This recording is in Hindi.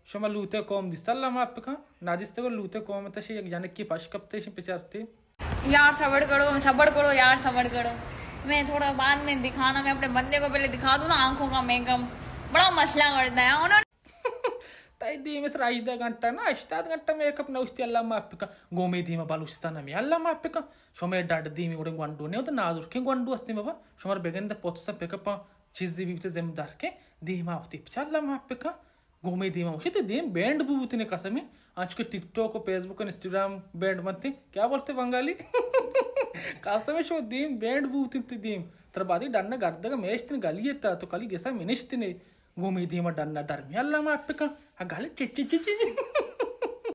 Shoma lute kom distalla mappika. Nadistego lute kom tashi एक जाने की पाश कपते shi पिचारते. यार सबर करो यार, सबर करो। मैं थोड़ा बाद में दिखाना, मैं अपने बंदे को पहले दिखा दूं ना आंखों का मेकअप, बड़ा मसला करता है उन्होंने। ताई दीमेस राजदा गंटा ना अष्टाद गंटा मेकअप नौस्ती अल्लाह मापिका गोमे दीमा बालुस्ताना मी अल्लाह मापिका शोमे डाड दीमी उडे गंडू ने उद नाजुर के गंडू अस्ति बाबा शोमर बेगन द पोत्सा पेकअप चीज बीते जमदार के दीमा होती अल्लाह मापिका गोमे दीमा उसे दीम बैंड बुबुती ने कसमे आज के टिकटॉक और फेसबुक और इंस्टाग्राम बैंड मत क्या बोलते बंगाली कसमे शो दीम बैंड बुबुती दीम तरबादी डन्ना गड्डगा मेस्तिन गलियता तो कली गेसा मिनिस्तिने गोमे दीमा डन्ना दरमी अल्लाह मापिका आ गाली चिची